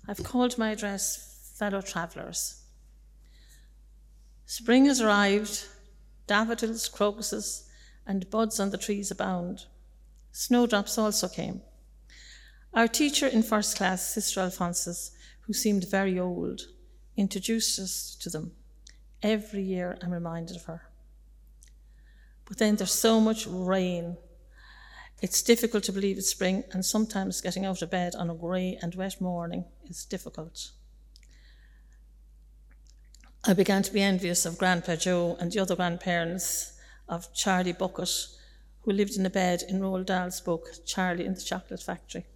I've called my address Fellow Travellers. Spring has arrived, daffodils, crocuses, and buds on the trees abound. Snowdrops also came. Our teacher in first class, Sister Alphonsus, who seemed very old, introduced us to them. Every year I'm reminded of her. But then there's so much rain. It's difficult to believe it's spring, and sometimes getting out of bed on a grey and wet morning is difficult. I began to be envious of Grandpa Joe and the other grandparents of Charlie Bucket, who lived in a bed in Roald Dahl's book, Charlie in the Chocolate Factory.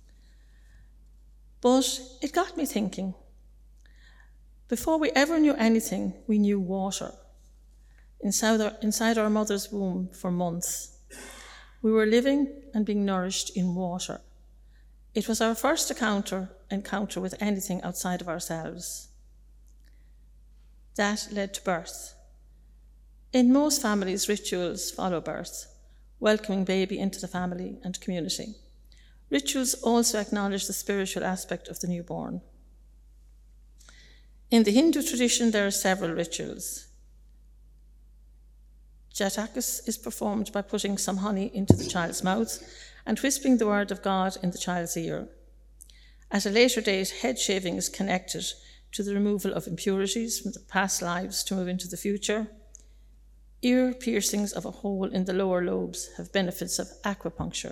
But it got me thinking. Before we ever knew anything, we knew water. Inside our mother's womb for months, we were living and being nourished in water. It was our first encounter with anything outside of ourselves. That led to birth. In most families, rituals follow birth, welcoming baby into the family and community. Rituals also acknowledge the spiritual aspect of the newborn. In the Hindu tradition, there are several rituals. Jatakas is performed by putting some honey into the child's mouth and whispering the word of God in the child's ear. At a later date, head shaving is connected to the removal of impurities from the past lives to move into the future. Ear piercings of a hole in the lower lobes have benefits of acupuncture.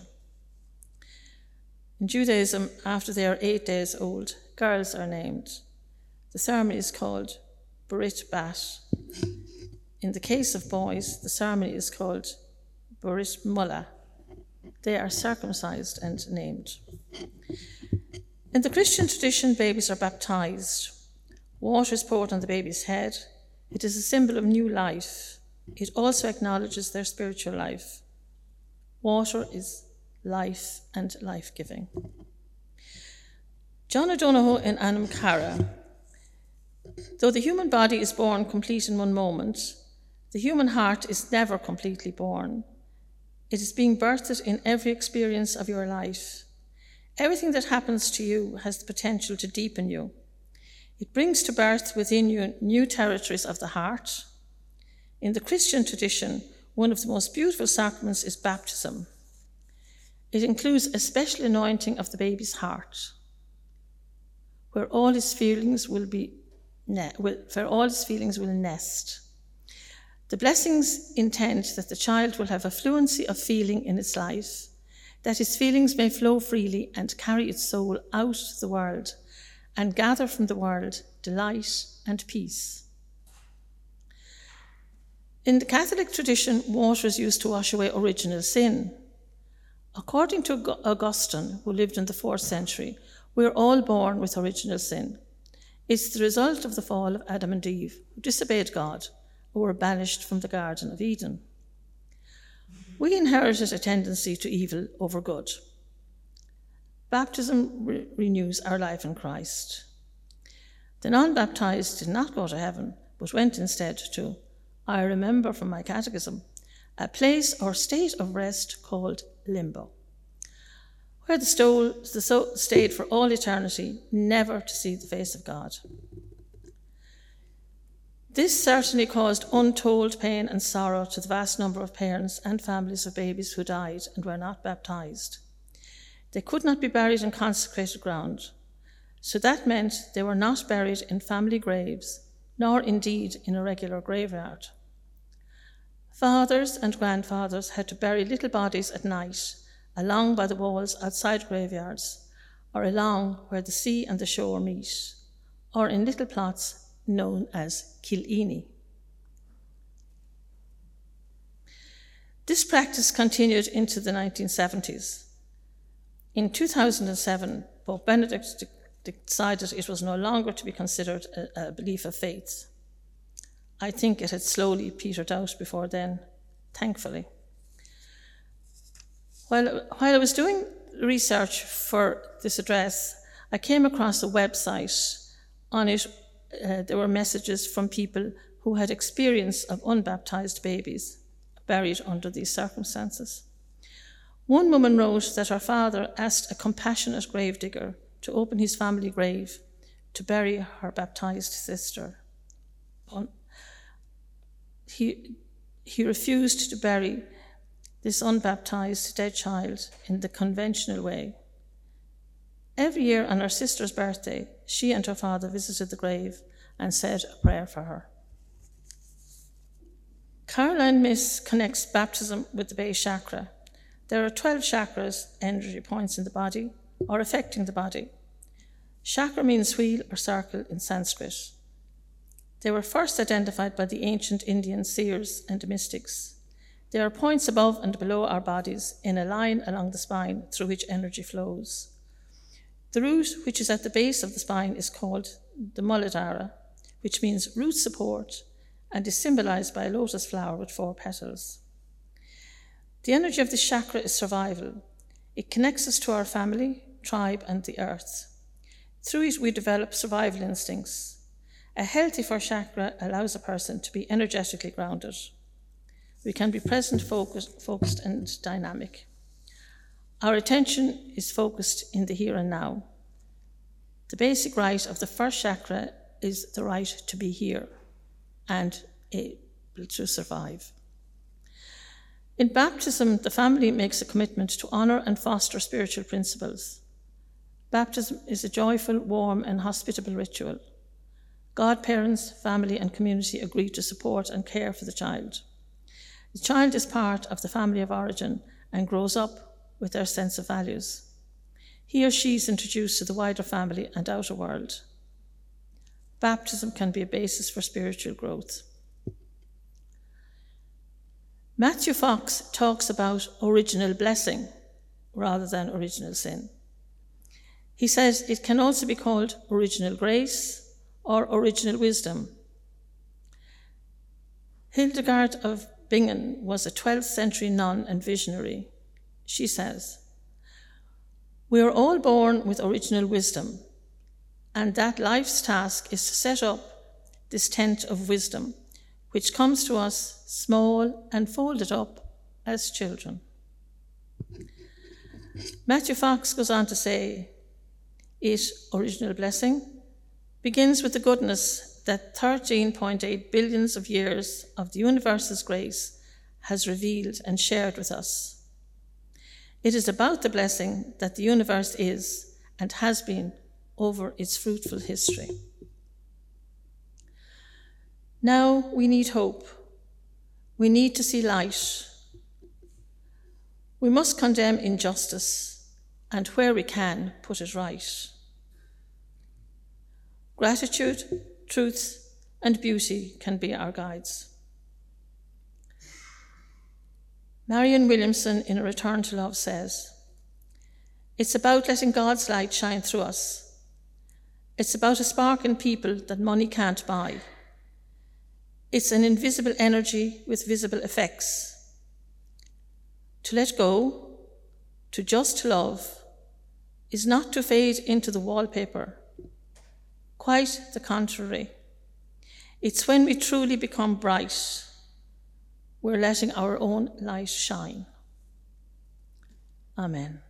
In Judaism, after they are 8 days old, girls are named. The ceremony is called Brit Bat. In the case of boys, the ceremony is called Brit Mullah. They are circumcised and named. In the Christian tradition, babies are baptized. Water is poured on the baby's head. It is a symbol of new life. It also acknowledges their spiritual life. Water is life and life-giving. John O'Donoghue in Anam Cara. Though the human body is born complete in one moment, the human heart is never completely born. It is being birthed in every experience of your life. Everything that happens to you has the potential to deepen you. It brings to birth within you new territories of the heart. In the Christian tradition, one of the most beautiful sacraments is baptism. It includes a special anointing of the baby's heart, where all his feelings will nest. The blessings intend that the child will have a fluency of feeling in its life, that his feelings may flow freely and carry its soul out to the world and gather from the world delight and peace. In the Catholic tradition, water is used to wash away original sin. According to Augustine, who lived in the 4th century, we are all born with original sin. It's the result of the fall of Adam and Eve, who disobeyed God, who were banished from the Garden of Eden. We inherited a tendency to evil over good. Baptism renews our life in Christ. The non-baptized did not go to heaven, but went instead to, I remember from my catechism, a place or state of rest called limbo, where the soul stayed for all eternity, never to see the face of God. This certainly caused untold pain and sorrow to the vast number of parents and families of babies who died and were not baptized. They could not be buried in consecrated ground, so that meant they were not buried in family graves, nor indeed in a regular graveyard. Fathers and grandfathers had to bury little bodies at night, along by the walls outside graveyards, or along where the sea and the shore meet, or in little plots known as Kilini. This practice continued into the 1970s. In 2007, Pope Benedict decided it was no longer to be considered a belief of faith. I think it had slowly petered out before then, thankfully. While I was doing research for this address, I came across a website. On it, there were messages from people who had experience of unbaptized babies buried under these circumstances. One woman wrote that her father asked a compassionate gravedigger to open his family grave to bury her baptized sister. He refused to bury this unbaptized dead child in the conventional way. Every year on her sister's birthday, she and her father visited the grave and said a prayer for her. Caroline Myss connects baptism with the base chakra. There are 12 chakras, energy points in the body, or affecting the body. Chakra means wheel or circle in Sanskrit. They were first identified by the ancient Indian seers and mystics. They are points above and below our bodies in a line along the spine through which energy flows. The root, which is at the base of the spine, is called the Muladhara, which means root support, and is symbolized by a lotus flower with 4 petals. The energy of this chakra is survival. It connects us to our family, tribe, and the earth. Through it, we develop survival instincts. A healthy first chakra allows a person to be energetically grounded. We can be present, focused, and dynamic. Our attention is focused in the here and now. The basic right of the first chakra is the right to be here and able to survive. In baptism, the family makes a commitment to honour and foster spiritual principles. Baptism is a joyful, warm, and hospitable ritual. Godparents, family, and community agree to support and care for the child. The child is part of the family of origin and grows up with their sense of values. He or she is introduced to the wider family and outer world. Baptism can be a basis for spiritual growth. Matthew Fox talks about original blessing rather than original sin. He says it can also be called original grace or original wisdom. Hildegard of Bingen was a 12th century nun and visionary. She says, "We are all born with original wisdom, and that life's task is to set up this tent of wisdom, which comes to us small and folded up as children." Matthew Fox goes on to say, original blessing, begins with the goodness that 13.8 billions of years of the universe's grace has revealed and shared with us. It is about the blessing that the universe is and has been over its fruitful history. Now we need hope. We need to see light. We must condemn injustice and, where we can, put it right. Gratitude, truth, and beauty can be our guides. Marianne Williamson, in A Return to Love, says, "It's about letting God's light shine through us. It's about a spark in people that money can't buy. It's an invisible energy with visible effects. To let go, to just love, is not to fade into the wallpaper. Quite the contrary. It's when we truly become bright, we're letting our own light shine." Amen.